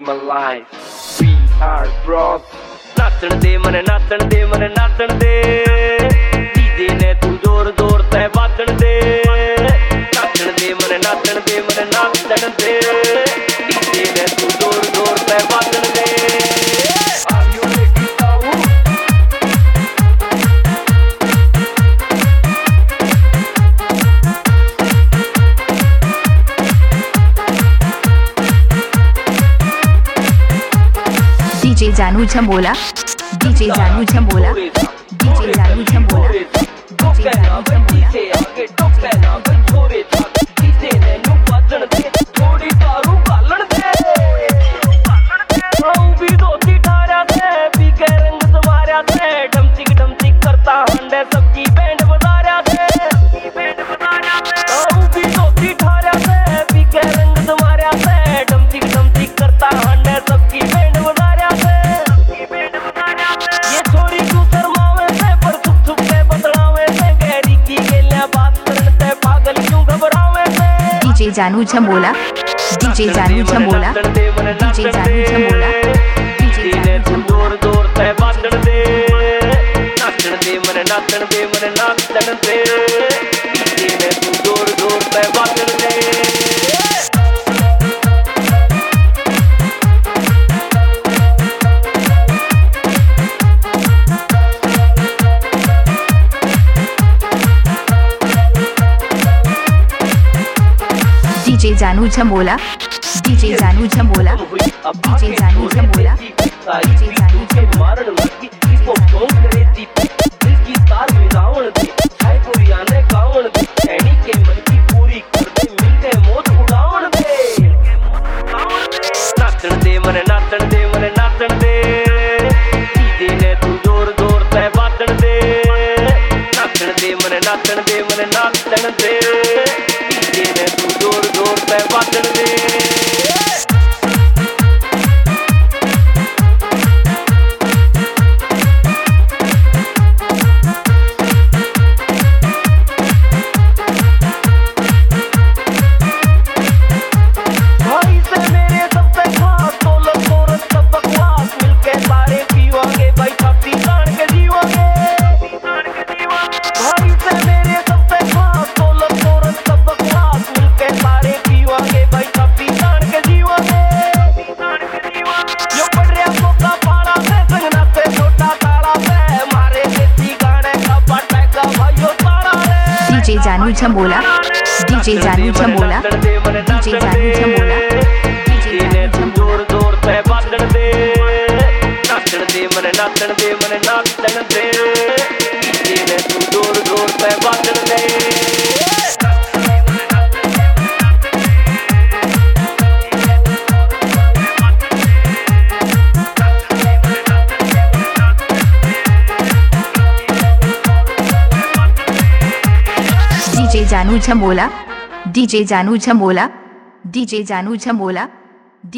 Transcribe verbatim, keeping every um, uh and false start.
my life. We are bros. नाचण दे मने नाचण दे मने नाचण दे DJ ने तू जोर जोर ते बाजण दे नाचण दे मने नाचण दे मने नाचण दे डीजे ने तू जोर जोर ते बाजण दे Are you ready now? DJ जानू झंबोला डीजे जानू झंबोला डीजे जानू झंबोला डीजे जानू झंबोला आगे टोके ना छोरे डीजे ने नु बाजण दे थोड़ी दारू गालण दे आऊ भी दोती ठारा से पी के रंग समारा से डमचिक डमचिक करता हंडे सबकी बैंड बजारा से बैंड बजारा से आऊ भी दोती ठारा से पी के रंग समारा से डमचिक डमचिक करता हंडे सबकी बैंड बजारा से ये छोरी क्यों शर्मावे से पर छुप छुप के बतलावे से गहरी की गेलियां बात करने से पागल क्यों घबरावे से डीजे जानू झंबोला डीजे जानू झंबोला डीजे जानू झंबोला डीजे ने जानू तू जोर जोर ते बाजण दे नाचण दे मने नाचण दे मने नाचण दे डीजे ने तू जोर जोर ते बाजण दे डीजे जानू झंबोला डीजे जानू झंबोला डीजे जानू झंबोला डीजे जानू झंबोला मारण लगी इसको फोन करे दी दिल की तार में रावण दे हाय कोरिया ने गावण दे सैनी के मन की पूरी कर दे मिल के मौत उड़ावण दे नाचण दे मने नाचण दे मने नाचण दे डीजे ने तू जोर जोर ते बाजण दे नाचण दे मने नाचण दे मने नाचण दे डीजे ने तू जोर जोर ते बाजण दे डीजे जानू झंबोला डीजे जानू झंबोला डीजे जानू झंबोला डीजे ने तू जोर जोर ते बाजण दे नाचण दे मने नाचण दे मने नाचण दे डीजे ने तू जोर जोर ते बाजण दे डीजे जानू झंबोला डीजे जानू झंबोला डीजे जानू झंबोला